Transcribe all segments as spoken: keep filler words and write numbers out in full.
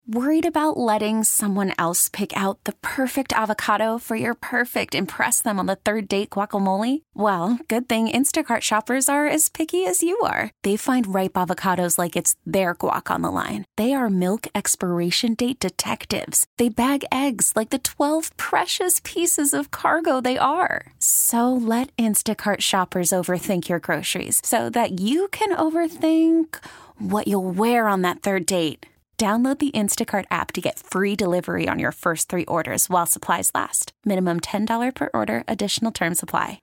Worried about letting someone else pick out the perfect avocado for your perfect impress them on the third date guacamole? Well, good thing Instacart shoppers are as picky as you are. They find ripe avocados like it's their guac on the line. They are milk expiration date detectives. They bag eggs like the twelve precious pieces of cargo they are. So let Instacart shoppers overthink your groceries so that you can overthink what you'll wear on that third date. Download the Instacart app to get free delivery on your first three orders while supplies last. Minimum ten dollars per order. Additional terms apply.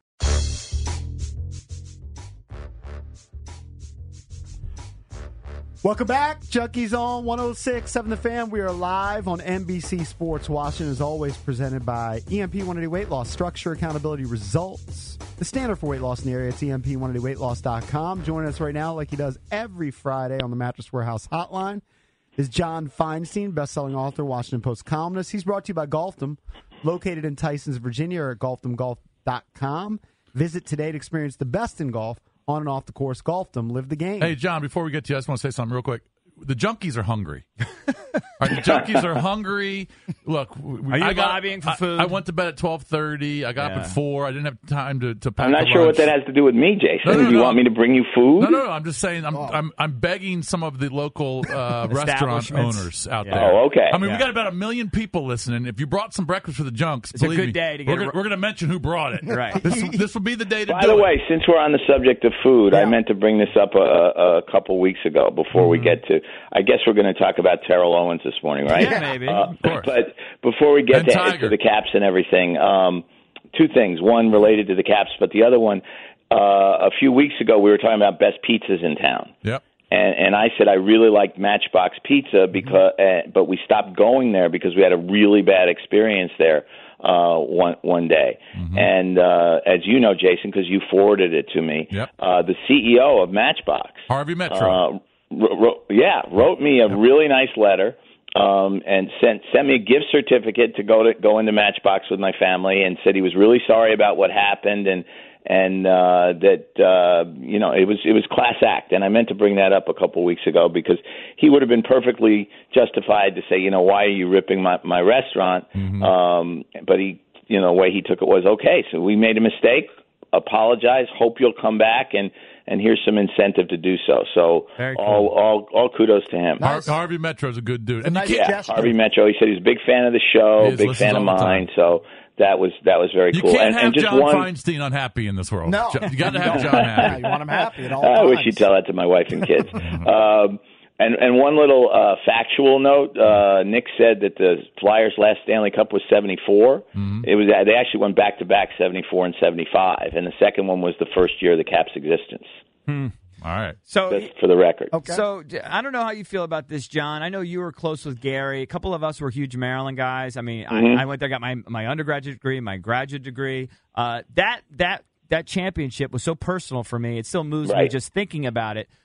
Welcome back. Junkies on one oh six point seven The Fan. We are live on N B C Sports Washington, as always presented by E M P one eighty Weight Loss. Structure, accountability, results. The standard for weight loss in the area. It's E M P one eighty weight loss dot com. Joining us right now, like he does every Friday on the Mattress Warehouse Hotline, is John Feinstein, best-selling author, Washington Post columnist. He's brought to you by Golfdom, located in Tysons, Virginia, or at golfdom golf dot com. Visit today to experience the best in golf on and off the course. Golfdom, live the game. Hey, John, before we get to you, I just want to say something real quick. The junkies are hungry. All right, the junkies are hungry. Look, we, are you I got, lobbying for I, food? I went to bed at twelve thirty. I got yeah. up at four. I didn't have time to, to pack I'm not the sure lunch. what that has to do with me, Jason. No, no, do you no. want me to bring you food? No, no, no. I'm just saying I'm Oh. I'm, I'm begging some of the local uh, restaurant owners out Yeah. there. Oh, okay. I mean, Yeah. we got about a million people listening. If you brought some breakfast for the junks, It's a believe good me, day to get we're a- gonna, we're going to mention who brought it. Right. This, this will be the day to By do the it. way, since we're on the subject of food, Yeah. I meant to bring this up a, a, a couple weeks ago before Mm-hmm. we get to. I guess we're going to talk about Terrell Owens this morning, right? Yeah, maybe. Uh, Of course. But before we get And to, Tiger. to the Caps and everything, um, two things. One related to the Caps, but the other one, uh, a few weeks ago, we were talking about best pizzas in town. Yep. And, and I said I really liked Matchbox Pizza because, uh, but we stopped going there because we had a really bad experience there uh, one one day. Mm-hmm. And uh, as you know, Jason, because you forwarded it to me, Yep. uh, the C E O of Matchbox, Harvey Metro. uh, wrote, wrote, yeah, wrote me a really nice letter. Um, and sent sent me a gift certificate to go to go into Matchbox with my family, and said he was really sorry about what happened, and and uh, that uh, you know it was it was class act, and I meant to bring that up a couple weeks ago because he would have been perfectly justified to say, you know, why are you ripping my my restaurant? Mm-hmm. Um, but he, you know, the way he took it was okay. So we made a mistake. Apologize. Hope you'll come back, and and here's some incentive to do so. So Very cool. all all all kudos to him. Har- Harvey Metro's a good dude. And nice you can't, Yeah, gesture. Harvey Metro. He said he was a big fan of the He show, is, big listens fan of all the mine. time. So that was that was very you cool. can't and, have and just John one, Feinstein unhappy in this world. No. You got to have John Yeah, happy. you want him happy at all I times. wish you'd tell that to my wife and kids. um, and and one little uh, factual note: uh, Nick said that the Flyers' last Stanley Cup was seventy-four. Mm-hmm. It was they actually went back to back seventy-four and seventy-five, and the second one was the first year of the Caps' existence. All right. So, Just for the record. Okay. so I don't know how you feel about this, John. I know you were close with Gary. A couple of us were huge Maryland guys. I mean, Mm-hmm. I, I went there, got my my undergraduate degree, my graduate degree. Uh, that that that championship was so personal for me. It still moves me Right. just thinking about it.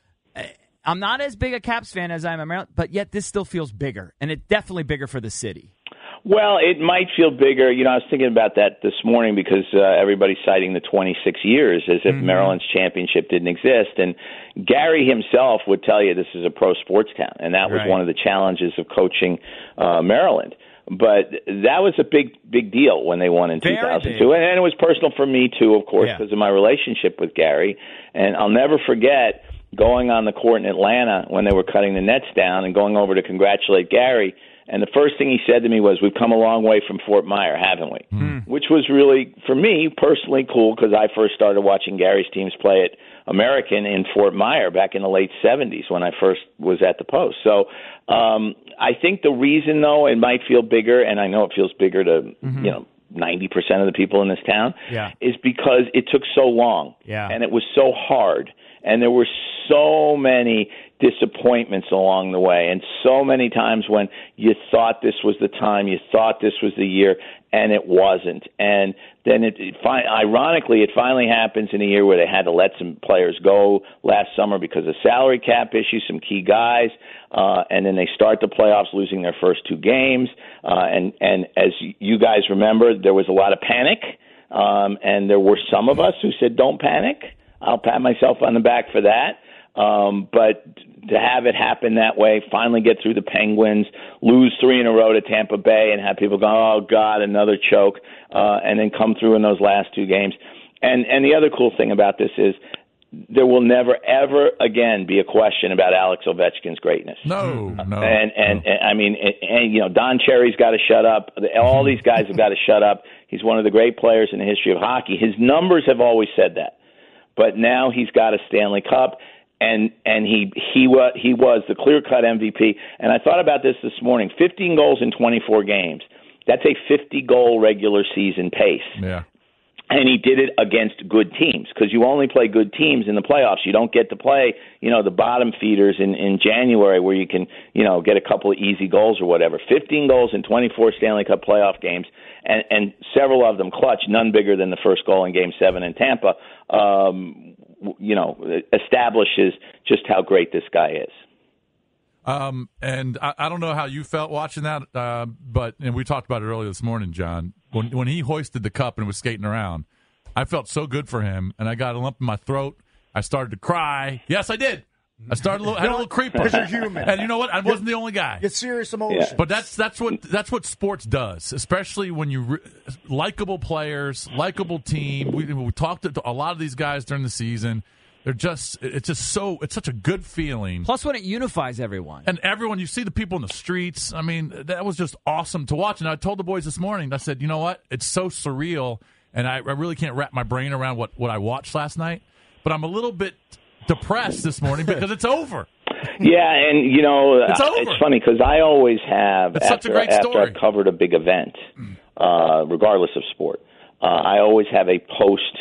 I'm not as big a Caps fan as I am a Maryland, but yet this still feels bigger, and it's definitely bigger for the city. Well, it might feel bigger. You know, I was thinking about that this morning because uh, everybody's citing the twenty-six years as if Mm-hmm. Maryland's championship didn't exist. And Gary himself would tell you this is a pro sports town, and that was Right. one of the challenges of coaching uh, Maryland. But that was a big, big deal when they won in Very two thousand two. big. And, and it was personal for me, too, of course, Yeah. because of my relationship with Gary. And I'll never forget going on the court in Atlanta when they were cutting the nets down and going over to congratulate Gary. And the first thing he said to me was, "We've come a long way from Fort Myer, haven't we?" Hmm. Which was really, for me, personally cool because I first started watching Gary's teams play at American in Fort Myer back in the late seventies when I first was at the Post. So um, I think the reason, though, it might feel bigger, and I know it feels bigger to, Mm-hmm. you know, ninety percent of the people in this town, Yeah. is because it took so long. Yeah. And it was so hard. And there were so many disappointments along the way, and so many times when you thought this was the time, you thought this was the year, and it wasn't. And then, it, it fi- ironically, it finally happens in a year where they had to let some players go last summer because of salary cap issues, some key guys, uh, and then they start the playoffs losing their first two games. Uh, and, and as you guys remember, there was a lot of panic, um, and there were some of us who said, "Don't panic." I'll pat myself on the back for that. Um, but to have it happen that way, finally get through the Penguins, lose three in a row to Tampa Bay, and have people go, oh, God, another choke, uh, and then come through in those last two games. And and the other cool thing about this is there will never, ever again be a question about Alex Ovechkin's greatness. No, no. And, and, no. and I mean, and, and, you know, Don Cherry's got to shut up. All these guys have got to shut up. He's one of the great players in the history of hockey. His numbers have always said that. But now he's got a Stanley Cup. And and he he was he was the clear-cut M V P. And I thought about this this morning: fifteen goals in twenty-four games. That's a fifty-goal regular season pace. Yeah. And he did it against good teams, because you only play good teams in the playoffs. You don't get to play, you know, the bottom feeders in, in January where you can, you know, get a couple of easy goals or whatever. fifteen goals in twenty-four Stanley Cup playoff games, and, and several of them clutch, none bigger than the first goal in Game seven in Tampa, um, you know, establishes just how great this guy is. Um, and I, I don't know how you felt watching that, uh, but and we talked about it earlier this morning, John. When when he hoisted the cup and was skating around, I felt so good for him, and I got a lump in my throat. I started to cry. Yes, I did. I started a little, had a little creeper. Because you're human. And you know what? I wasn't the only guy. It's serious emotions. Yeah. But that's that's what that's what sports does, especially when you re- likable players, likable team. We, we talked to a lot of these guys during the season. They're just it's just so it's such a good feeling. Plus, when it unifies everyone, and everyone, you see the people in the streets. I mean, that was just awesome to watch. And I told the boys this morning, I said, you know what? It's so surreal, and I, I really can't wrap my brain around what, what I watched last night. But I'm a little bit depressed this morning because it's over. Yeah, and you know, it's, uh, it's funny because I always have it's after, such a great after story. I've covered a big event, uh, regardless of sport, uh, I always have a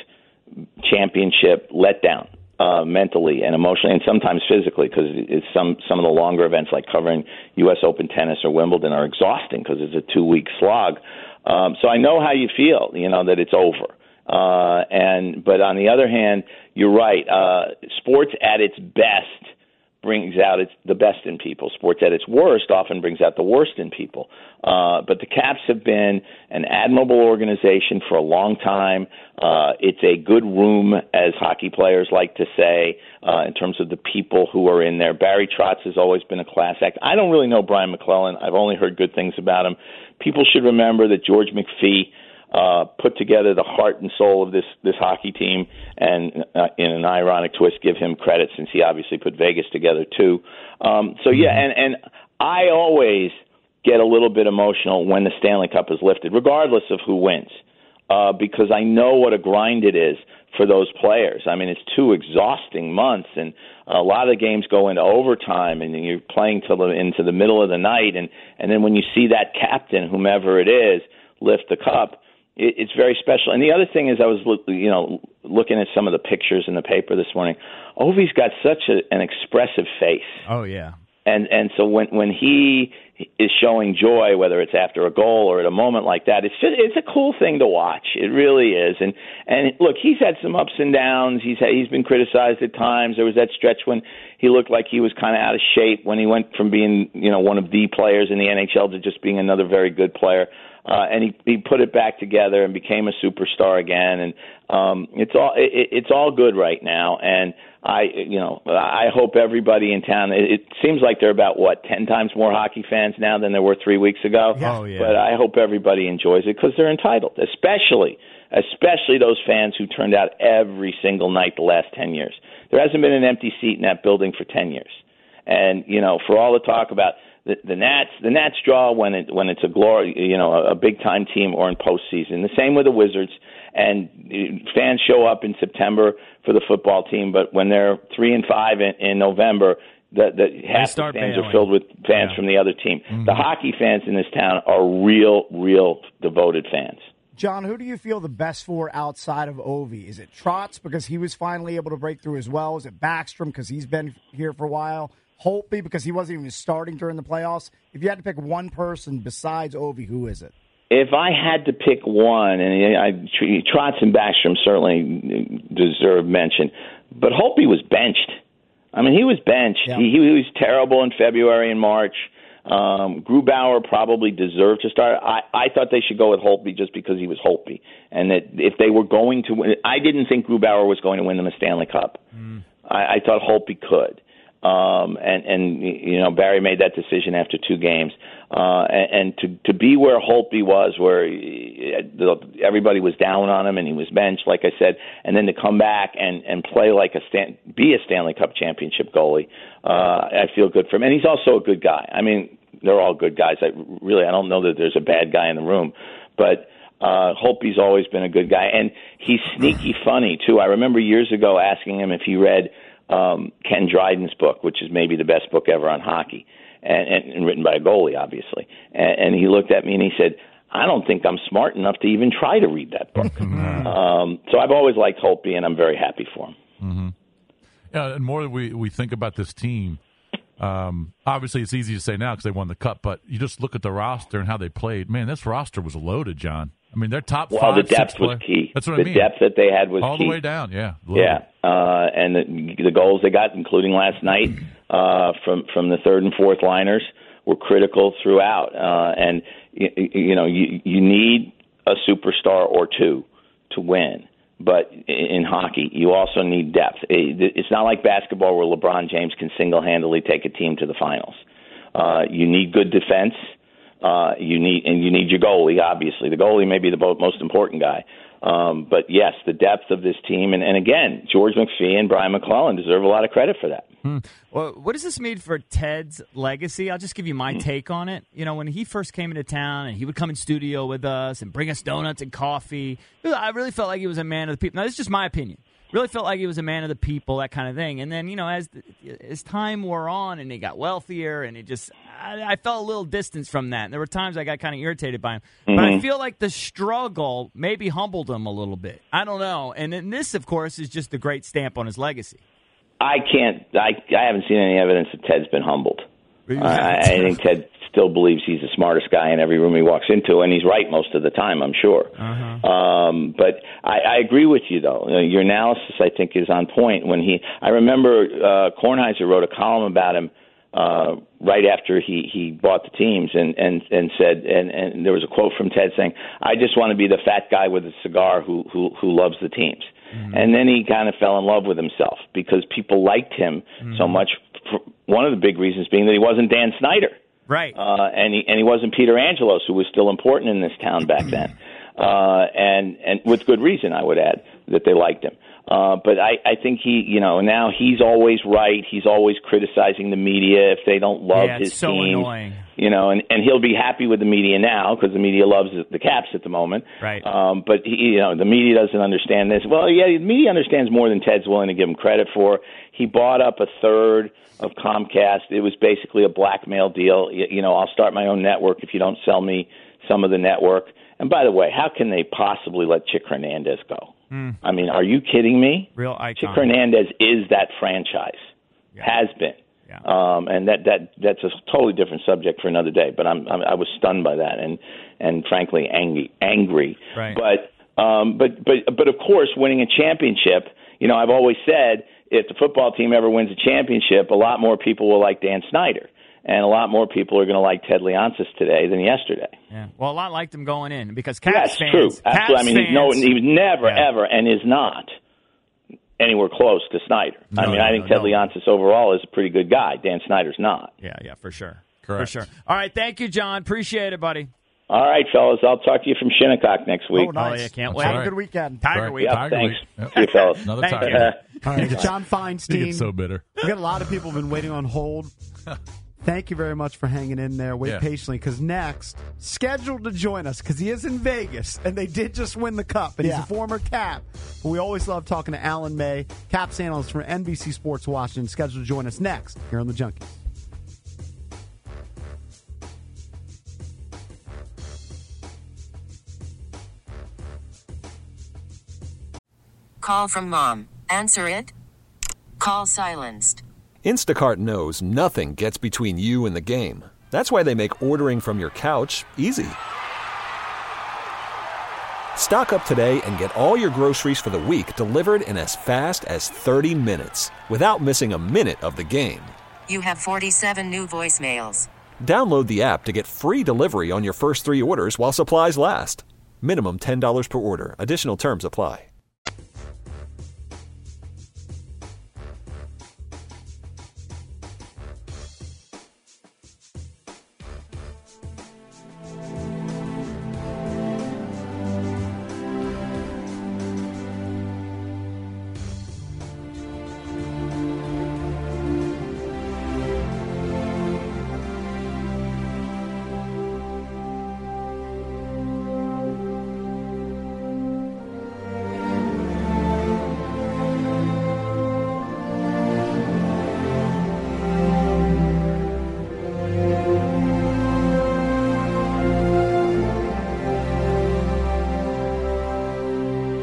post-championship letdown. Uh, mentally and emotionally, and sometimes physically, because it's some some of the longer events like covering U S Open tennis or Wimbledon are exhausting because it's a two week slog. Um, so I know how you feel, you know, that it's over. Uh, and but on the other hand, you're right. Uh, sports at its best brings out its, the best in people. Sports at its worst often brings out the worst in people. Uh, but the Caps have been an admirable organization for a long time. Uh, it's a good room, as hockey players like to say, uh, in terms of the people who are in there. Barry Trotz has always been a class act. I don't really know Brian McClellan. I've only heard good things about him. People should remember that George McPhee Uh, put together the heart and soul of this this hockey team, and uh, in an ironic twist, give him credit since he obviously put Vegas together too. Um, so yeah, and and I always get a little bit emotional when the Stanley Cup is lifted, regardless of who wins, uh, because I know what a grind it is for those players. I mean, it's two exhausting months, and a lot of the games go into overtime, and you're playing till the, into the middle of the night, and and then when you see that captain, whomever it is, lift the cup. It's very special. And the other thing is I was, you know, looking at some of the pictures in the paper this morning. Ovi's got such a, an expressive face. Oh, yeah. And and so when when he is showing joy, whether it's after a goal or at a moment like that, it's just, it's a cool thing to watch. It really is. And and look, he's had some ups and downs. He's had, he's been criticized at times. There was that stretch when he looked like he was kind of out of shape when he went from being, you know, one of the players in the N H L to just being another very good player. Uh, and he, he put it back together and became a superstar again. And um, it's all it, it's all good right now. And I, you know, I hope everybody in town. It, it seems like there are about what ten times more hockey fans now than there were three weeks ago. Oh, yeah. But I hope everybody enjoys it because they're entitled, especially especially those fans who turned out every single night the last ten years. There hasn't been an empty seat in that building for ten years. And you know, for all the talk about The, the Nats, the Nats draw when it when it's a glory, you know, a, a big time team or in postseason. The same with the Wizards, and fans show up in September for the football team, but when they're three and five in, in November, the, the half the fans bailing. are filled with fans yeah. from the other team. Mm-hmm. The hockey fans in this town are real, real devoted fans. John, who do you feel the best for outside of Ovi? Is it Trotz because he was finally able to break through as well? Is it Backstrom because he's been here for a while? Holtby because he wasn't even starting during the playoffs? If you had to pick one person besides Ovi, who is it? If I had to pick one, and I, Trotz and Backstrom certainly deserve mention, but Holtby was benched. I mean, he was benched. Yeah. He, he was terrible in February and March. Um, Grubauer probably deserved to start. I, I thought they should go with Holtby just because he was Holtby, and that if they were going to win, I didn't think Grubauer was going to win them a Stanley Cup. Mm. I, I thought Holtby could. Um, and, and, you know, Barry made that decision after two games. Uh, and, and to, to be where Holtby was, where he, everybody was down on him and he was benched, like I said, and then to come back and, and play like a Stan, be a Stanley Cup championship goalie, uh, I feel good for him. And he's also a good guy. I mean, they're all good guys. I really, I don't know that there's a bad guy in the room, but uh, Holtby's always been a good guy. And he's sneaky funny, too. I remember years ago asking him if he read um, Ken Dryden's book, which is maybe the best book ever on hockey, and, and, and written by a goalie, obviously. And, and he looked at me and he said, I don't think I'm smart enough to even try to read that book. um, so I've always liked Holtby, and I'm very happy for him. Mm-hmm. Yeah, and more than we, we think about this team, um, obviously it's easy to say now because they won the Cup, but you just look at the roster and how they played. Man, this roster was loaded, John. I mean, their top well, five, the depth six was play. key. That's what the I mean. The depth that they had was all key. the way down. Yeah, loaded. Yeah, uh, and the, the goals they got, including last night uh, from from the third and fourth liners, were critical throughout. Uh, and you, you know, you you need a superstar or two to win. But in hockey, you also need depth. It's not like basketball where LeBron James can single-handedly take a team to the finals. Uh, you need good defense. Uh, you need and you need your goalie. Obviously, the goalie may be the most important guy. Um, but yes, the depth of this team, and, and again, George McPhee and Brian McClellan deserve a lot of credit for that. Hmm. Well, what does this mean for Ted's legacy? I'll just give you my take on it. You know, when he first came into town and he would come in studio with us and bring us donuts and coffee, I really felt like he was a man of the people. Now, this is just my opinion. Really felt like he was a man of the people, that kind of thing. And then, you know, as the, as time wore on and he got wealthier and it just, I, I felt a little distance from that. And there were times I got kind of irritated by him. Mm-hmm. But I feel like the struggle maybe humbled him a little bit. I don't know. And then this, of course, is just a great stamp on his legacy. I can't, I, I haven't seen any evidence that Ted's been humbled. Uh, I, I think Ted still believes he's the smartest guy in every room he walks into, and he's right most of the time, I'm sure. Uh-huh. Um, but I, I agree with you, though. Uh, your analysis, I think, is on point. When he, I remember uh, Kornheiser wrote a column about him uh, right after he, he bought the teams, and, and, and said, and, and there was a quote from Ted saying, "I just want to be the fat guy with a cigar who who, who loves the teams." Mm-hmm. And then he kind of fell in love with himself because people liked him mm-hmm. so much. For one of the big reasons being that he wasn't Dan Snyder. Right. Uh, and he and he wasn't Peter Angelos, who was still important in this town back then. Uh, and, and with good reason, I would add, that they liked him. Uh, but I, I think he, you know, now he's always right. He's always criticizing the media if they don't love yeah, his it's so team. Annoying. You know, and, and he'll be happy with the media now because the media loves the Caps at the moment. Right. Um, but, he, you know, the media doesn't understand this. Well, yeah, the media understands more than Ted's willing to give him credit for. He bought up a third of Comcast. It was basically a blackmail deal. You, you know, I'll start my own network if you don't sell me some of the network. And by the way, how can they possibly let Chick Hernandez go? Mm. I mean, are you kidding me? Real icon. Chick Hernandez is that franchise. Yeah. Has been. Yeah. Um, and that, that that's a totally different subject for another day. But I'm, I'm I was stunned by that, and and frankly angry. Angry. Right. But um, but but but of course, winning a championship. You know, I've always said if the football team ever wins a championship, a lot more people will like Dan Snyder. And a lot more people are going to like Ted Leonsis today than yesterday. Yeah, well, a lot liked him going in because Caps That's fans. true. Caps Absolutely. I mean, he's, no, he's never, yeah. ever, and is not anywhere close to Snyder. No, I mean, no, I think no, Ted no. Leonsis overall is a pretty good guy. Dan Snyder's not. Yeah, yeah, for sure. Correct. For sure. All right, thank you, John. Appreciate it, buddy. All right, fellas. I'll talk to you from Shinnecock next week. Oh, nice. Oh, yeah, can't That's wait. Have right. a good weekend. Tiger Right. Week. Yep, Tiger thanks. Week. Yep. See you, fellas. Another Thank Tiger. you. All right, John He Feinstein. gets so bitter. We got a lot of people been waiting on hold. Thank you very much for hanging in there. Wait Yeah. patiently, because next, scheduled to join us, because he is in Vegas, and they did just win the Cup, and Yeah. he's a former Cap. But we always love talking to Alan May, Caps analyst from N B C Sports Washington, scheduled to join us next here on The Junkies. Call from mom. Answer it. Call silenced. Instacart knows nothing gets between you and the game. That's why they make ordering from your couch easy. Stock up today and get all your groceries for the week delivered in as fast as thirty minutes without missing a minute of the game. You have forty-seven new voicemails. Download the app to get free delivery on your first three orders while supplies last. Minimum ten dollars per order. Additional terms apply.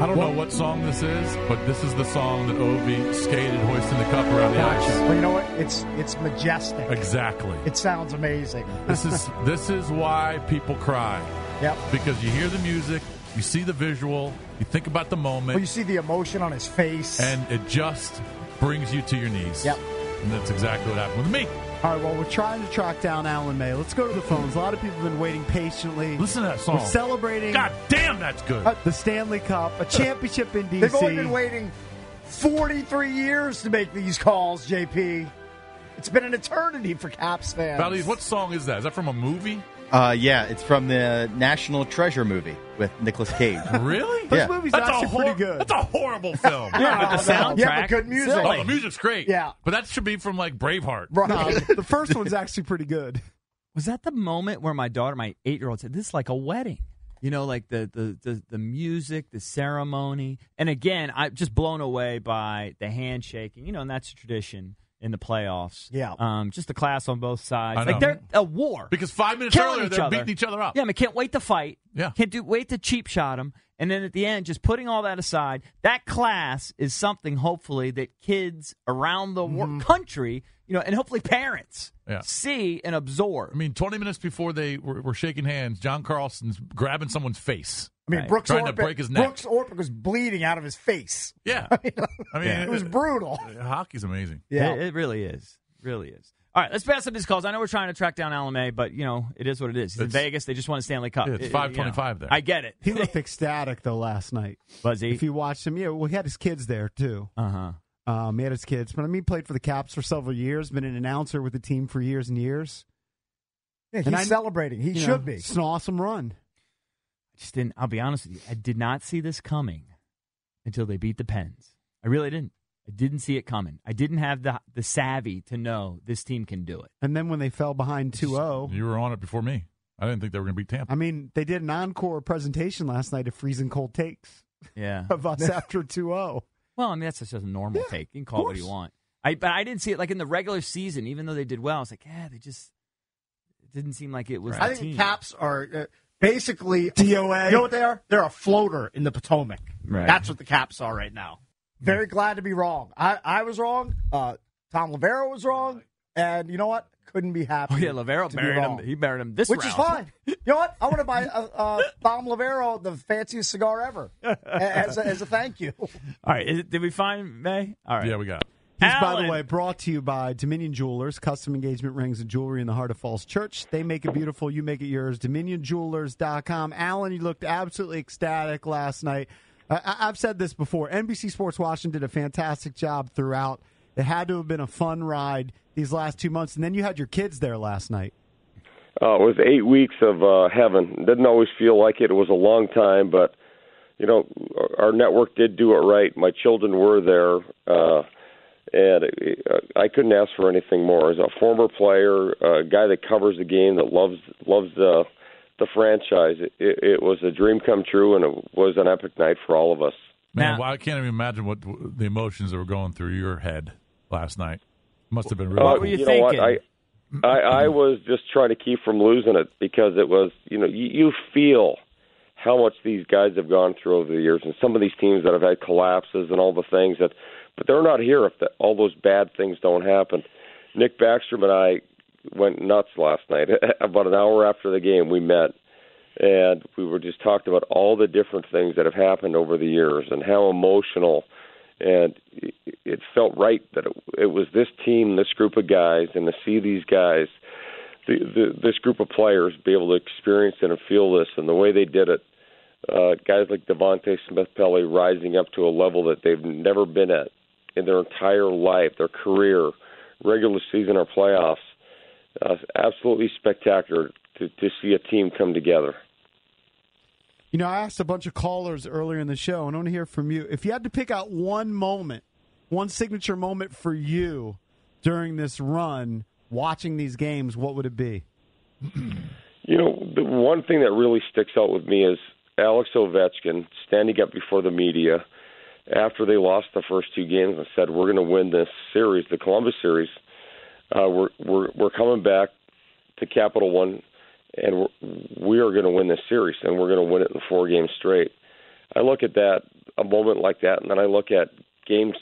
I don't know what song this is, but this is the song that Ovi skated hoisting the cup around the ice. Well, you know what? It's it's majestic. Exactly. It sounds amazing. This is this is why people cry. Yep. Because you hear the music, you see the visual, you think about the moment. Well, you see the emotion on his face. And it just brings you to your knees. Yep. And that's exactly what happened with me. All right, well, we're trying to track down Alan May. Let's go to the phones. A lot of people have been waiting patiently. Listen to that song. We're celebrating. God damn, that's good. Uh, the Stanley Cup, a championship in D C. They've only been waiting forty-three years to make these calls, J P. It's been an eternity for Caps fans. Valdez, what song is that? Is that from a movie? Uh, yeah, it's from the National Treasure movie with Nicolas Cage. Really? Those Yeah. movies That's are actually a hor- pretty good. That's a horrible film. Yeah, but the soundtrack. Yeah, but good music. Oh, the music's great. Yeah. But that should be from, like, Braveheart. Right. No, the first one's actually pretty good. Was that the moment where my daughter, my eight-year-old, said, "This is like a wedding"? You know, like the the the, the music, the ceremony, and again, I'm just blown away by the handshaking. You know, and that's a tradition in the playoffs. Yeah. um, just the class on both sides. I know. Like they're a war Because five minutes Killing earlier, each they're other. beating each other up. Yeah, I mean, can't wait to fight. Yeah. Can't do wait to cheap shot them. And then at the end, just putting all that aside, that class is something, hopefully, that kids around the wor- country, you know, and hopefully parents Yeah. see and absorb. I mean, twenty minutes before they were, were shaking hands, John Carlson's grabbing someone's face. I mean, Right. Brooks Trying to Orpik, break his neck. Brooks Orpik was bleeding out of his face. Yeah. I mean, It was brutal. Hockey's amazing. Yeah. It, it really is. Really is. All right, let's pass up these calls. I know we're trying to track down Alan May, but, you know, it is what it is. He's in It's- Vegas. They just won a Stanley Cup. Yeah, it's It- five you know, twenty-five there. I get it. He looked ecstatic, though, last night. Was he? If you watched him, yeah, well, he had his kids there, too. Uh-huh. Um, he had his kids. But, I mean, he played for the Caps for several years, been an announcer with the team for years and years. Yeah, he's And I- celebrating. He You should know, be. It's an awesome run. I just didn't, I'll be honest with you, I did not see this coming until they beat the Pens. I really didn't. I didn't see it coming. I didn't have the the savvy to know this team can do it. And then when they fell behind two oh, You were on it before me. I didn't think they were going to beat Tampa. I mean, they did an encore presentation last night of freezing cold takes Yeah. of us after two oh. Well, I mean, that's just a normal Yeah, take. You can call it what you course. want. I, but I didn't see it like in the regular season, even though they did well. I was like, yeah, they just, it didn't seem like it was I the think team. Caps are uh, basically D O A. You know what they are? They're a floater in the Potomac. Right. That's what the Caps are right now. Very glad to be wrong. I, I was wrong. Uh, Tom Lavero was wrong. And you know what? Couldn't be happy. Oh, yeah, Lavero to be buried him. wrong. He buried him this Which round. is fine. You know what? I want to buy uh, uh, Tom Lavero the fanciest cigar ever as a, as a thank you. All right. Is it, did we find May? All right. Yeah, we got it. He's, by Alan. the way, brought to you by Dominion Jewelers, custom engagement rings and jewelry in the heart of Falls Church. They make it beautiful. You make it yours. Dominion Jewelers dot com. Alan, you looked absolutely ecstatic last night. Uh, I- I've said this before. N B C Sports Washington did a fantastic job throughout. It had to have been a fun ride these last two months. And then you had your kids there last night. Uh, it was eight weeks of uh, heaven. Didn't always feel like it. It was a long time, but, you know, our network did do it right. My children were there. Uh, And I couldn't ask for anything more. As a former player, a guy that covers the game, that loves loves the the franchise, it, it was a dream come true, and it was an epic night for all of us. Man, well, I can't even imagine what the emotions that were going through your head last night. Must have been really. Uh, cool. you know what? I, I I was just trying to keep from losing it because it was, you know, you, you feel how much these guys have gone through over the years, and some of these teams that have had collapses and all the things that. But they're not here if the, all those bad things don't happen. Nick Backstrom and I went nuts last night. About an hour after the game, we met, and we were just talking about all the different things that have happened over the years and how emotional. And it felt right that it, it was this team, this group of guys, and to see these guys, the, the, this group of players, be able to experience it and feel this, and the way they did it. Uh, guys like Devontae Smith-Pelly rising up to a level that they've never been at in their entire life, their career, regular season or playoffs. Uh, absolutely spectacular to, to see a team come together. You know, I asked a bunch of callers earlier in the show, and I want to hear from you. If you had to pick out one moment, one signature moment for you during this run, watching these games, what would it be? You know, the one thing that really sticks out with me is Alex Ovechkin standing up before the media after they lost the first two games and said, "We're going to win this series, the Columbus series. Uh, we're we're we're coming back to Capital One, and we're, we are going to win this series, and we're going to win it in four games straight." I look at that a moment like that, and then I look at games,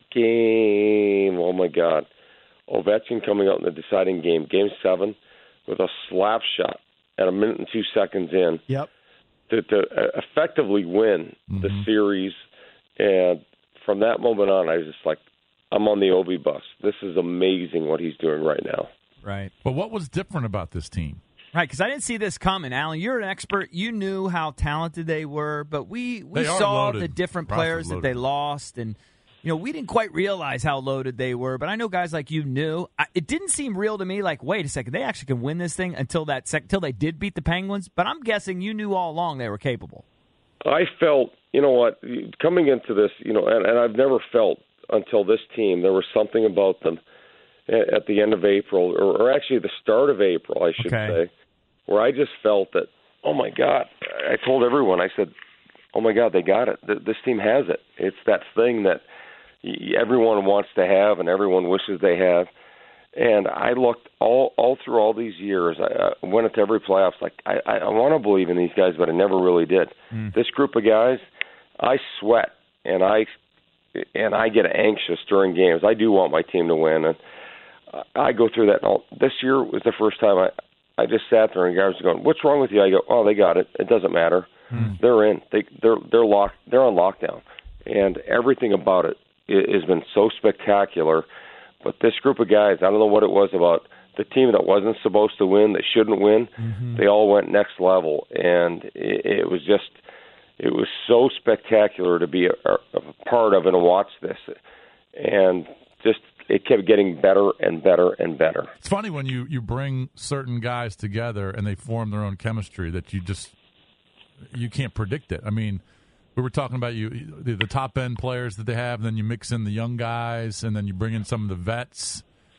game, oh my God, Ovechkin coming out in the deciding game, game seven, with a slap shot at a minute and two seconds in. Yep. To, to effectively win mm-hmm. the series. And from that moment on, I was just like, I'm on the Ovi bus. This is amazing what he's doing right now. Right. But what was different about this team? Right, because I didn't see this coming. Alan, you're an expert. You knew how talented they were, but we, we saw loaded. the different Roster's players that loaded. they lost, and you know we didn't quite realize how loaded they were. But I know guys like you knew. I, it didn't seem real to me. Like, wait a second, they actually can win this thing until that sec- until they did beat the Penguins. But I'm guessing you knew all along they were capable. I felt, you know what, coming into this, you know, and, and I've never felt until this team there was something about them at the end of April, or, or actually the start of April, I should okay. say, where I just felt that, oh, my God, I told everyone, I said, oh, my God, they got it. This team has it. It's that thing that everyone wants to have and everyone wishes they have. And I looked all all through all these years. I, I went into every playoffs like, I, I, I want to believe in these guys, but I never really did. Mm. This group of guys, I sweat, and I and I get anxious during games. I do want my team to win, and I go through that. All. This year was the first time I, I just sat there and guys were going, "What's wrong with you?" I go, "Oh, they got it. It doesn't matter. Hmm. They're in. They they're they're locked. They're on lockdown, and everything about it has been so spectacular." But this group of guys, I don't know what it was about the team that wasn't supposed to win, that shouldn't win. Mm-hmm. They all went next level, and it, it was just it was so spectacular to be a, a part of and watch this, and just. It kept getting better and better and better. It's funny when you, you bring certain guys together and they form their own chemistry that you just you can't predict it. I mean, we were talking about you the, the top end players that they have, and then you mix in the young guys, and then you bring in some of the vets,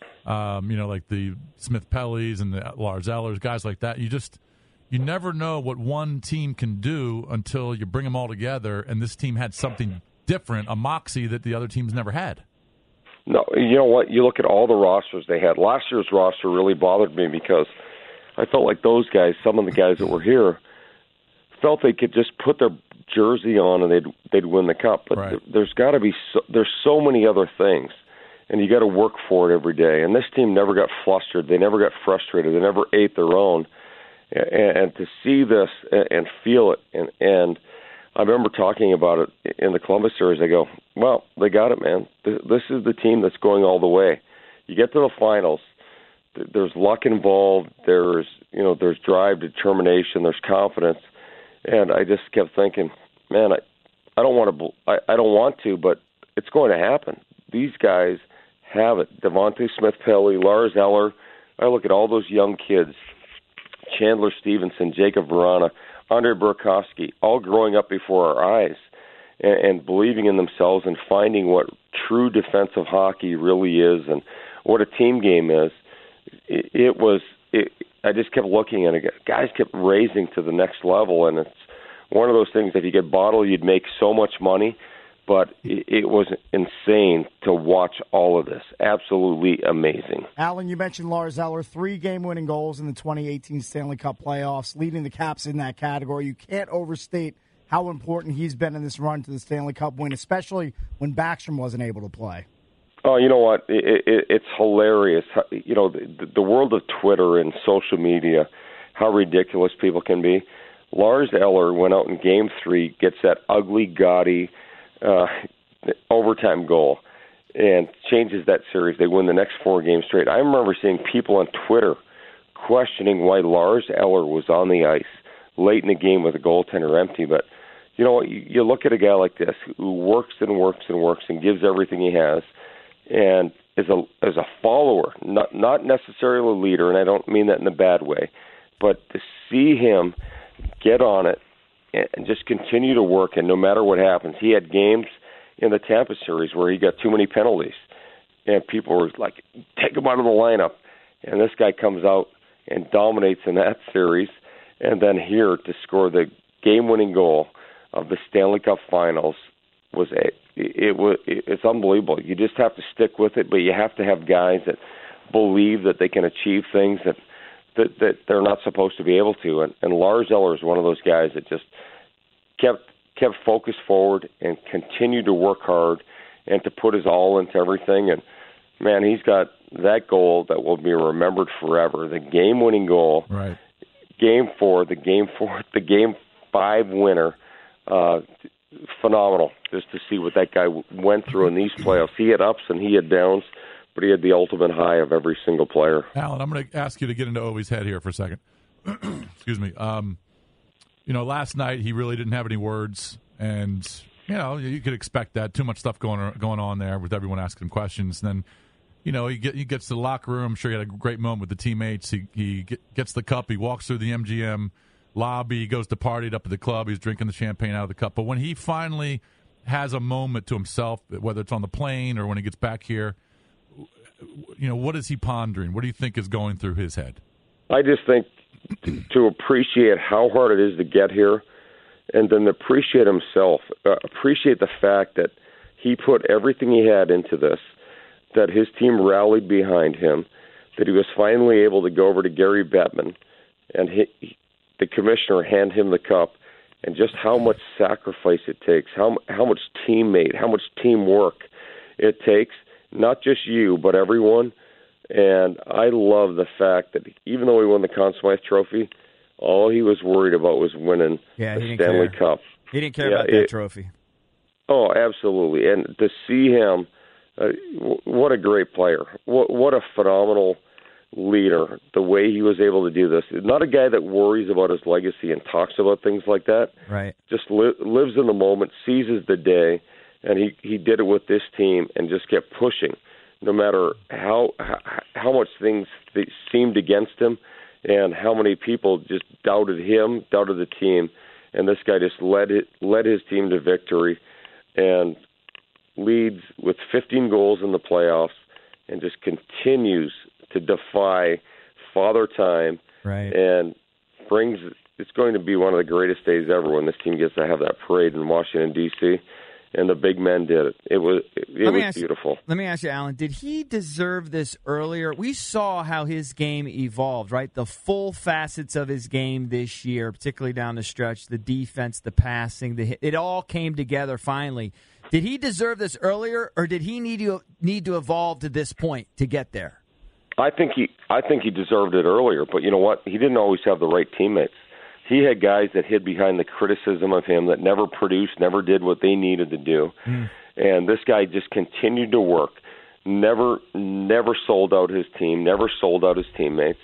um, you know, like the Smith Pellys and the Lars Ellers, guys like that. You just you never know what one team can do until you bring them all together. And this team had something different, a moxie that the other teams never had. No, you know what? You look at all the rosters they had. Last year's roster really bothered me because I felt like those guys, some of the guys that were here, felt they could just put their jersey on and they'd they'd win the cup. But right. th- there's got to be so, there's so many other things, and you got to work for it every day. And this team never got flustered. They never got frustrated. They never ate their own. And, and to see this and, and feel it, and and. I remember talking about it in the Columbus series. I go, well, they got it, man. This is the team that's going all the way. You get to the finals, there's luck involved. There's, you know, there's drive, determination, there's confidence. And I just kept thinking, man, I, I don't want to, I, I don't want to, but it's going to happen. These guys have it. Devontae Smith-Pelly, Lars Eller. I look at all those young kids, Chandler Stevenson, Jacob Verana, Andre Burakovsky, all growing up before our eyes and, and believing in themselves and finding what true defensive hockey really is and what a team game is. It, it was. It, I just kept looking at it. Guys kept raising to the next level, and it's one of those things. If you get bottled, you'd make so much money. But it, it was insane to watch all of this. Absolutely amazing. Alan, you mentioned Lars Eller, three game-winning goals in the twenty eighteen Stanley Cup playoffs, leading the Caps in that category. You can't overstate how important he's been in this run to the Stanley Cup win, especially when Backstrom wasn't able to play. Oh, you know what? It, it, it's hilarious. You know, the, the world of Twitter and social media, how ridiculous people can be. Lars Eller went out in Game three, gets that ugly, gaudy, Uh, overtime goal and changes that series. They win the next four games straight. I remember seeing people on Twitter questioning why Lars Eller was on the ice late in the game with the goaltender empty. But you know what? You, you look at a guy like this who works and works and works and gives everything he has, and is a as a follower, not not necessarily a leader. And I don't mean that in a bad way, but to see him get on it and just continue to work, and no matter what happens. He had games in the Tampa series where he got too many penalties, and people were like, take him out of the lineup. And this guy comes out and dominates in that series, and then here to score the game-winning goal of the Stanley Cup Finals was a, it was it's unbelievable. You just have to stick with it, but you have to have guys that believe that they can achieve things that that, that they're not supposed to be able to. And, and Lars Eller is one of those guys that just kept kept focused forward and continued to work hard and to put his all into everything. And, man, he's got that goal that will be remembered forever, the game-winning goal. Right. Game four, the game four, the game five winner. Uh, phenomenal just to see what that guy went through in these playoffs. He had ups and he had downs, but he had the ultimate high of every single player. Alan, I'm going to ask you to get into Ovi's head here for a second. Excuse me. Um, you know, last night he really didn't have any words, and you know you could expect that. Too much stuff going going on there with everyone asking him questions. And then, you know, he, get, he gets to the locker room. I'm sure he had a great moment with the teammates. He he get, gets the cup. He walks through the M G M lobby. He goes to party up at the club. He's drinking the champagne out of the cup. But when he finally has a moment to himself, whether it's on the plane or when he gets back here, you know, what is he pondering? What do you think is going through his head? I just think to appreciate how hard it is to get here, and then appreciate himself, uh, appreciate the fact that he put everything he had into this, that his team rallied behind him, that he was finally able to go over to Gary Bettman and he, the commissioner hand him the cup, and just how much sacrifice it takes, how how much teammate, how much teamwork it takes, not just you, but everyone. And I love the fact that even though he won the Conn Smythe Trophy, all he was worried about was winning yeah, the Stanley care. Cup. He didn't care yeah, about that it, trophy. Oh, absolutely. And to see him, uh, w- what a great player. What, what a phenomenal leader, the way he was able to do this. Not a guy that worries about his legacy and talks about things like that. Right. Just li- lives in the moment, seizes the day, and he, he did it with this team and just kept pushing, no matter how how, how much things th- seemed against him and how many people just doubted him, doubted the team. And this guy just led it, led his team to victory and leads with fifteen goals in the playoffs and just continues to defy Father Time, right? And brings. It's going to be one of the greatest days ever when this team gets to have that parade in Washington D C And the big men did it. It was it, it was ask, beautiful. Let me ask you, Alan. Did he deserve this earlier? We saw how his game evolved, right? The full facets of his game this year, particularly down the stretch, the defense, the passing, the hit, it all came together finally. Did he deserve this earlier, or did he need to need to evolve to this point to get there? I think he I think he deserved it earlier, but you know what? He didn't always have the right teammates. He had guys that hid behind the criticism of him that never produced, never did what they needed to do. Mm. And this guy just continued to work, never never sold out his team, never sold out his teammates.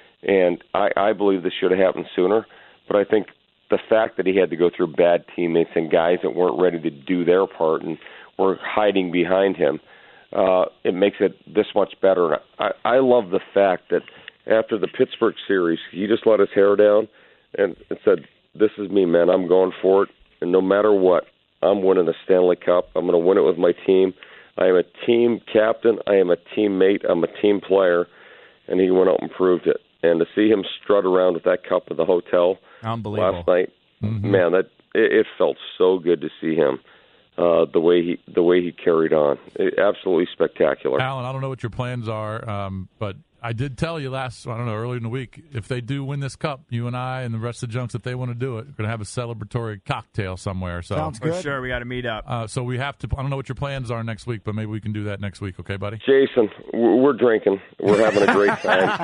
And I, I believe this should have happened sooner, but I think the fact that he had to go through bad teammates and guys that weren't ready to do their part and were hiding behind him, uh, it makes it this much better. I, I love the fact that after the Pittsburgh series, he just let his hair down and, and said, this is me, man. I'm going for it. And no matter what, I'm winning the Stanley Cup. I'm going to win it with my team. I am a team captain. I am a teammate. I'm a team player. And he went out and proved it. And to see him strut around with that cup at the hotel Unbelievable. last night, mm-hmm. man, that it, it felt so good to see him. Uh, the way he the way he carried on, it, absolutely spectacular. Alan, I don't know what your plans are, um, but I did tell you last, I don't know, earlier in the week, if they do win this cup, you and I and the rest of the junks, if they want to do it, we're going to have a celebratory cocktail somewhere. So Sounds good. For sure, we got to meet up. Uh, so we have to. I don't know what your plans are next week, but maybe we can do that next week. Okay, buddy? Jason, we're drinking. We're having a great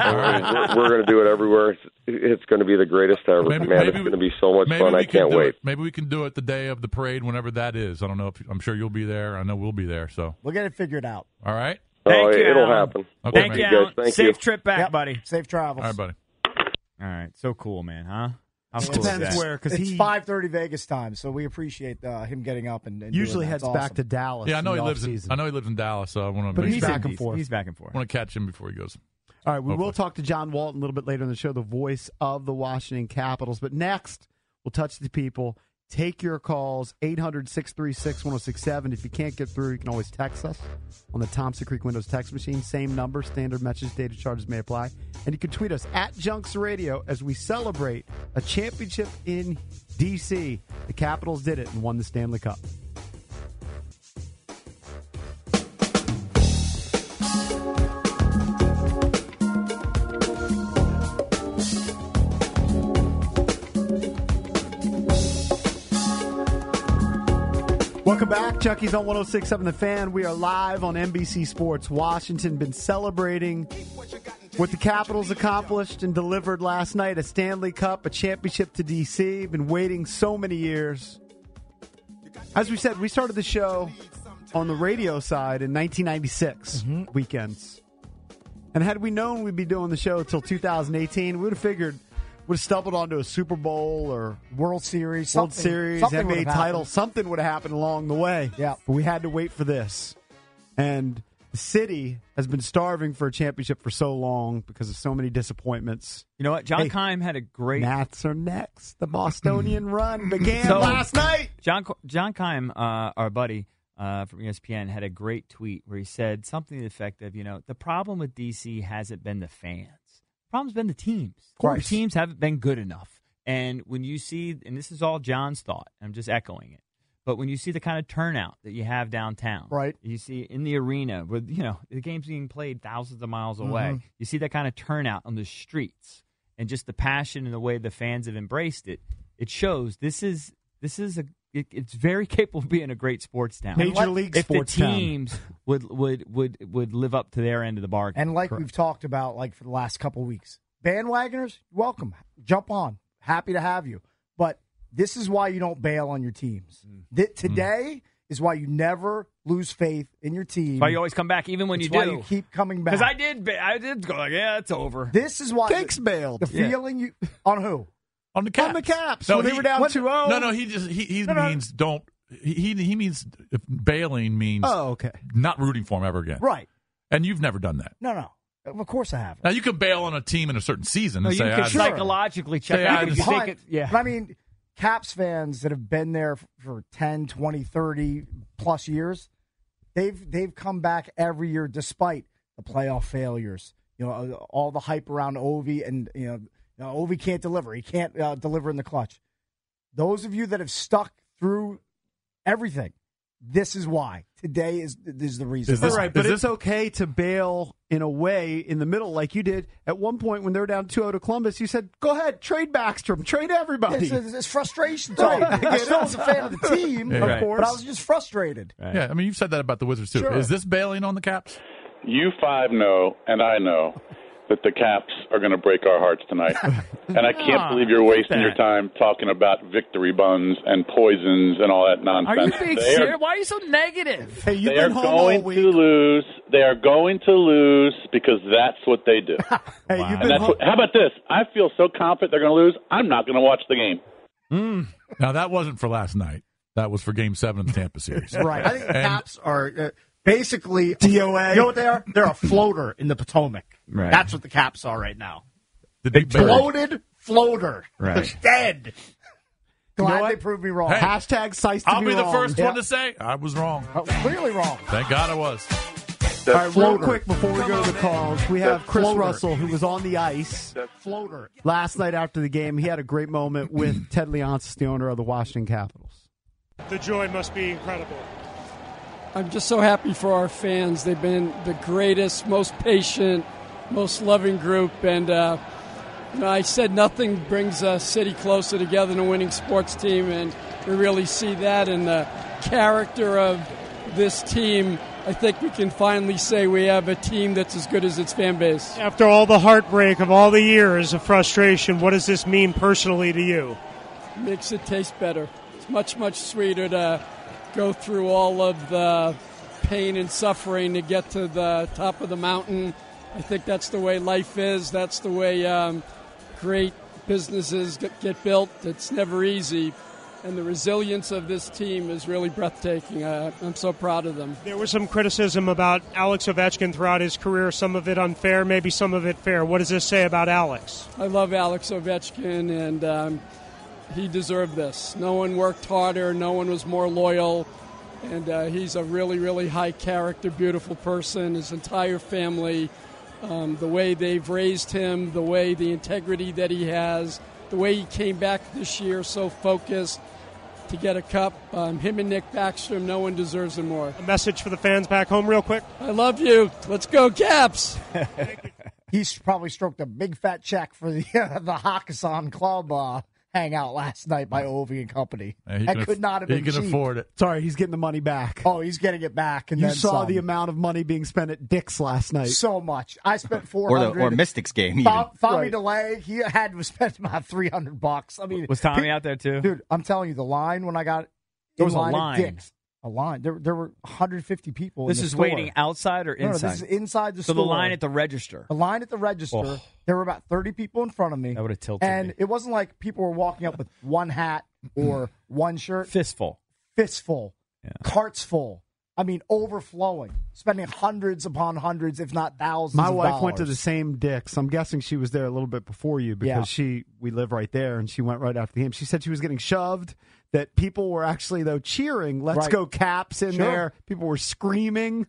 time. We're, we're going to do it everywhere. It's, it's going to be the greatest ever. Maybe, Man, maybe it's we, going to be so much fun. I can't wait. It. Maybe we can do it the day of the parade, whenever that is. I don't know if I'm sure you'll be there. I know we'll be there. So we'll get it figured out. All right. Thank oh, you, it'll Alan. happen. Okay, Thank man. you, Guys, Alan. thank Safe you. trip back, Yep. buddy. Safe travels. All right, buddy. All right, so cool, man, huh? How It cool is depends that? where, because It's he five thirty Vegas time, so we appreciate uh, him getting up and, and usually doing that. heads That's back awesome. to Dallas. Yeah, I know in he the lives. In, off-season. I know he lives in Dallas, so I want to. But make he's sure, back and forth. He's back and forth. I want to catch him before he goes. All right, we will Hopefully. talk to John Walton a little bit later in the show, the voice of the Washington Capitals. But next, we'll touch the people. Take your calls, eight hundred, six three six, one oh six seven. If you can't get through, you can always text us on the Thompson Creek Windows text machine. Same number, standard message data charges may apply. And you can tweet us at Junks Radio as we celebrate a championship in D C. The Capitals did it and won the Stanley Cup. Welcome back. Chucky's on one oh six point seven The Fan. We are live on N B C Sports Washington. Been celebrating what the Capitals accomplished and delivered last night. A Stanley Cup, a championship to D C. Been waiting so many years. As we said, we started the show on the radio side in nineteen ninety-six mm-hmm. weekends. And had we known we'd be doing the show until two thousand eighteen, we would have figured would have stumbled onto a Super Bowl or World Series, World something, Series, something N B A title. happened. Something would have happened along the way. Yeah. But we had to wait for this. And the city has been starving for a championship for so long because of so many disappointments. You know what? John Hey, Keim had a great... Nats are next. The Bostonian run began So- last night. John John Keim, uh, our buddy uh, from E S P N, had a great tweet where he said something to the effect of, you know, the problem with D C hasn't been the fans. The problem's been the teams. course. The teams haven't been good enough. And when you see, and this is all John's thought, I'm just echoing it, but when you see the kind of turnout that you have downtown, Right. you see in the arena, with, you know, the game's being played thousands of miles away, Mm-hmm. you see that kind of turnout on the streets and just the passion and the way the fans have embraced it, it shows this is, this is a, it, it's very capable of being a great sports town. Major league if sports the town. teams would, would, would, would live up to their end of the bargain. And like we've talked about, like for the last couple weeks, bandwagoners, welcome, jump on, happy to have you. But this is why you don't bail on your teams. Th- today is why you never lose faith in your team. That's why you always come back, even when It's you why do. you keep coming back. Because I did, ba- I did go like, yeah, it's over. This is why Cakes the, bailed. the Yeah. feeling you on who? On the Caps. On the Caps. No, when they he- were down what- two oh. No, no, he just he, he No, no. means don't. He he means if bailing means Oh, okay. not rooting for him ever again. Right. And you've never done that. No, no. Of course I haven't. Now you can bail on a team in a certain season No, and you say, can I, Sure. psychologically check Say, out. I if you just- think Punt, it, yeah. But I mean, Caps fans that have been there for ten, twenty, thirty plus years, they've they've come back every year despite the playoff failures. You know, all the hype around Ovi, and you know, you know Ovi can't deliver. He can't uh, deliver in the clutch. Those of you that have stuck through everything, this is why. Today is is the reason. Is this- right, but is it's okay to bail in a way in the middle like you did. At one point when they were down two oh to Columbus, you said, go ahead, trade Backstrom, trade everybody. It's, it's, it's frustration. Right. I still was a fan of the team, Yeah. of Right. course, but I was just frustrated. yeah, I mean you've said that about the Wizards too. Sure. Is this bailing on the Caps? You five know, and I know, that the Caps are going to break our hearts tonight. And I can't Ah, believe you're wasting that. your time talking about victory buns and poisons and all that Are nonsense. you being They are- serious? Why are you so negative? Hey, you've They are been home all going week. to lose. They are going to lose because that's what they do. Hey, Wow. you've And been that's home. what, how about this? I feel so confident they're going to lose, I'm not going to watch the game. Now that wasn't for last night. That was for Game Seven of the Tampa series. Right. I think the And- Caps are uh, basically D O A. You know what they are? They're a floater in the Potomac. Right. That's what the Caps are right now. The big bird. Floated floater. Right. Dead. Glad know what? they proved me wrong. Hey, Hashtag Sice to I'll be the wrong. first Yeah. one to say I was wrong. Oh, clearly wrong. Thank God I was. All right, real floater. quick before we go to the calls, we have Chris floater. Russell, who was on the ice Floater. last night after the game. He had a great moment with Ted Leonsis, the owner of the Washington Capitals. The joy must be incredible. I'm just so happy for our fans. They've been the greatest, most patient, most loving group. And uh, you know, I said nothing brings a city closer together than a winning sports team. And we really see that in the character of this team. I think we can finally say we have a team that's as good as its fan base. After all the heartbreak of all the years of frustration, what does this mean personally to you? Makes it taste better. It's much, much sweeter to go through all of the pain and suffering to get to the top of the mountain. I think that's the way life is. That's the way um, great businesses get, get built. It's never easy. And the resilience of this team is really breathtaking. Uh, I'm so proud of them. There was some criticism about Alex Ovechkin throughout his career, some of it unfair, maybe some of it fair. What does this say about Alex? I love Alex Ovechkin, and um, he deserved this. No one worked harder. No one was more loyal. And uh, he's a really, really high-character, beautiful person. His entire family, um, the way they've raised him, the way, the integrity that he has, the way he came back this year so focused to get a cup. Um, him and Nick Backstrom, no one deserves it more. A message for the fans back home real quick? I love you. Let's go, Caps. He's probably stroked a big fat check for the uh, the Hakkasan Club uh, hangout last night by Ovi and company. Yeah, he that can could aff- not have he been can cheap. afford it. Sorry, he's getting the money back. Oh, he's getting it back. And you then saw some. the amount of money being spent at Dick's last night. So much. I spent four Or hundred. the or Mystics game. Even. Fa- Fami Right. DeLay, he had to spend about three hundred bucks. I mean, Was Tommy he- out there too? Dude, I'm telling you, the line when I got There in was a line at line. Dick's, a line. There, there were one hundred fifty people. This in the is store. waiting outside or No, no, inside? this is inside the so store. the line at the register. The line at the register. Oh. There were about thirty people in front of me. That would have tilted And me. it wasn't like people were walking up with one hat or one shirt. Fistful. Fistful. Yeah. Carts full. I mean, overflowing. Spending hundreds upon hundreds, if not thousands My of wife dollars. went to the same Dick's. I'm guessing she was there a little bit before you because Yeah. she we live right there, and she went right after the game. She said she was getting shoved. That people were actually though cheering. Let's Right. go Caps in Sure. there. People were screaming.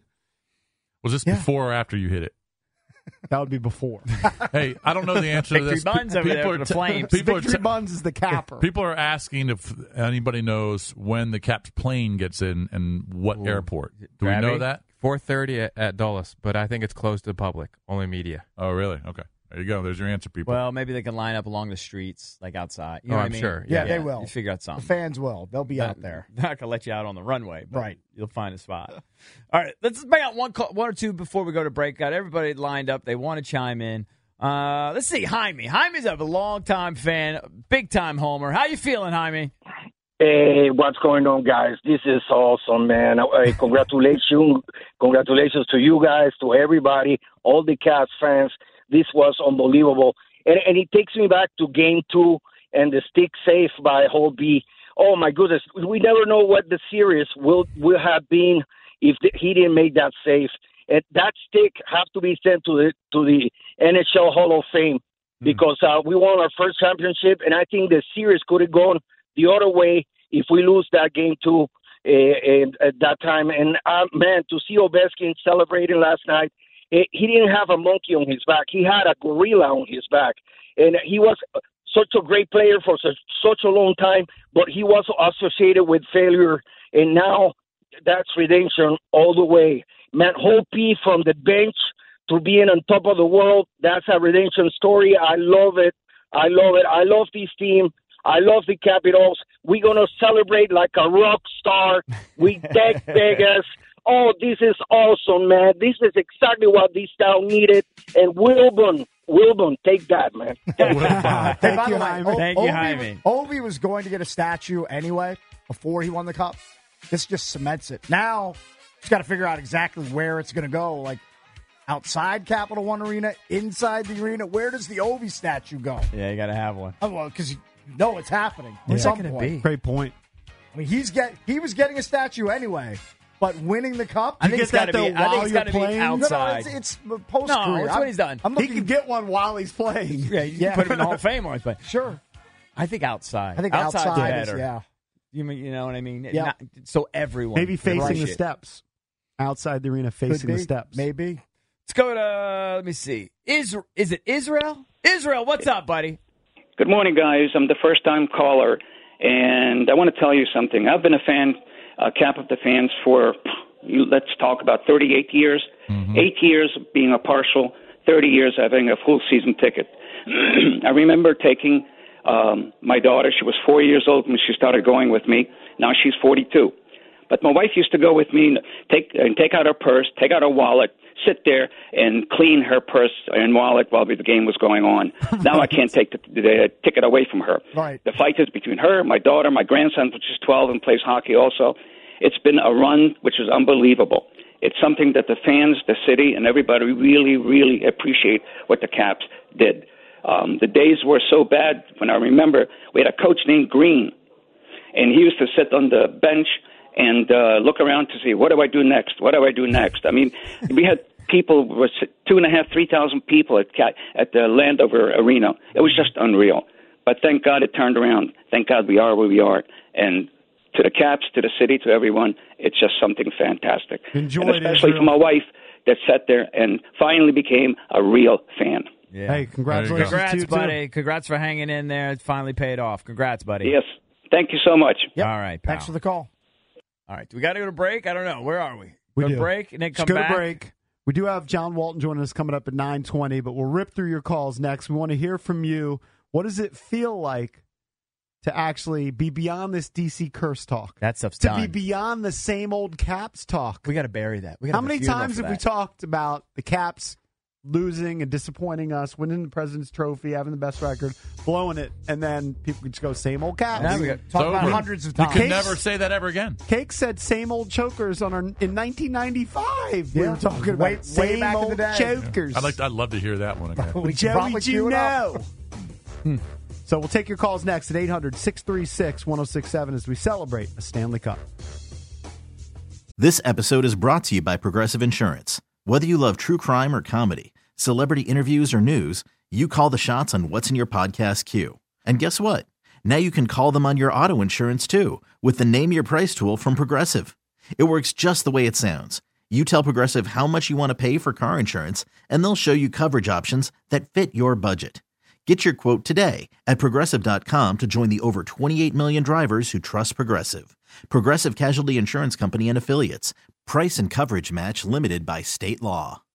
Was this Yeah. before or after you hit it? That would be before. Hey, I don't know the answer to Victory this. Buns over there for the t- Flames. people are Victory t- Buns is the capper. people are asking if anybody knows when the Caps plane gets in and what Ooh. airport. Do Gravy? we know that? four thirty at, at Dulles, but I think it's closed to the public, only media. Oh, really? Okay. There you go. There's your answer, people. Well, maybe they can line up along the streets, like outside. You Oh, know what I'm I mean? sure. Yeah, Yeah. they will. You figure out The something. fans will. They'll be out there. They're not gonna let you out on the runway, but Right. you'll find a spot. All right, let's bring out one, call, one or two before we go to break. Got everybody lined up. They want to chime in. Uh, let's see, Jaime. Jaime's a long-time fan, big-time homer. How you feeling, Jaime? Hey, what's going on, guys? This is awesome, man. Uh, congratulations, congratulations to you guys, to everybody, all the Cats fans. This was unbelievable, and, and it takes me back to Game Two and the stick safe by Holtby. Oh my goodness, we never know what the series will will have been if the, he didn't make that save. And that stick have to be sent to the to the N H L Hall of Fame because uh, we won our first championship, and I think the series could have gone the other way if we lose that game too uh, at that time. And uh, man, to see Ovechkin celebrating last night, uh, he didn't have a monkey on his back; he had a gorilla on his back, and he was such a great player for such such a long time. But he was associated with failure, and now that's redemption all the way. Man, Holtby from the bench to being on top of the world, that's a redemption story. I love it. I love it. I love this team. I love the Capitals. We're going to celebrate like a rock star. We deck Vegas. Oh, this is awesome, man. This is exactly what this town needed. And Wilburn, Wilburn, take that, man. Take that. Hey, by you, the way, Jaime. O- Thank you, Ovi, Jaime. Ovi was going to get a statue anyway before he won the cup. This just cements it. Now, he's got to figure out exactly where it's going to go. Like, outside Capital One Arena, inside the arena. Where does the Ovi statue go? Yeah, you got to have one. Oh, well, because you know it's happening. Where's at that some gonna point. be? Great point. I mean, he's get he was getting a statue anyway, but winning the cup. I think get it's got to that, be. though, I think while it's you're got to be playing? No, no, outside. it's, it's post No, career. it's what he's done. I'm He looking. can get one while he's playing. yeah, you Yeah. can put him in the Hall of Fame or anything. Sure. I think outside. I think outside's outside is, better. yeah. You mean you know what I mean? Yeah. Not- so everyone Maybe can facing rush the it. steps. Outside the arena, Could facing the be. steps. Maybe. Let's go to let me see. Is is it Israel? Israel, what's up, buddy? Good morning, guys. I'm the first-time caller, and I want to tell you something. I've been a fan, uh, Cap of the Fans, for, let's talk about thirty-eight years. Mm-hmm. Eight years being a partial, thirty years having a full season ticket. I remember taking um, my daughter. She was four years old when she started going with me. Now she's forty-two. But my wife used to go with me, take and take out her purse, take out her wallet, sit there and clean her purse and wallet while the game was going on. Now I can't take the, the ticket away from her. Right. The fight is between her, my daughter, my grandson, which is twelve and plays hockey also. It's been a run which is unbelievable. It's something that the fans, the city, and everybody really, really appreciate what the Caps did. Um, the days were so bad when I remember we had a coach named Green, and he used to sit on the bench and uh, look around to see, what do I do next? What do I do next? I mean, we had people, with two and a half, three thousand people at, at the Landover Arena. It was just unreal. But thank God it turned around. Thank God we are where we are. And to the Caps, to the city, to everyone, it's just something fantastic. Enjoy and it, especially Israel. for my wife that sat there and finally became a real fan. Yeah. Hey, congratulations to Congrats, you, too. buddy. Congrats for hanging in there. It finally paid off. Congrats, buddy. Yes. Thank you so much. Yep. All right, pal. Thanks for the call. All right. Do we got to go to break? I don't know. Where are we? We go to do. break and then come Let's go back. to break. We do have John Walton joining us coming up at nine twenty, but we'll rip through your calls next. We want to hear from you. What does it feel like to actually be beyond this D C curse talk. That stuff's to done. be beyond the same old Caps talk. We got to bury that. We gotta How have a many funeral times for have we that. talked about the Caps losing and disappointing us, winning the President's Trophy, having the best record, blowing it, and then people could just go, same old Caps. Now we got talk about hundreds of You times. could never say that ever again. Cake said same old chokers on our in nineteen ninety-five. We Yeah. were talking Way- about way same back in the old day. chokers. I'd like. I'd love to hear that one again. We should Joey probably cue it up. Juneau. Hmm. So we'll take your calls next at eight hundred, six three six, one oh six seven as we celebrate a Stanley Cup. This episode is brought to you by Progressive Insurance. Whether you love true crime or comedy, celebrity interviews or news, you call the shots on what's in your podcast queue. And guess what? Now you can call them on your auto insurance too with the Name Your Price tool from Progressive. It works just the way it sounds. You tell Progressive how much you want to pay for car insurance, and they'll show you coverage options that fit your budget. Get your quote today at Progressive dot com to join the over twenty-eight million drivers who trust Progressive. Progressive Casualty Insurance Company and Affiliates. Price and coverage match limited by state law.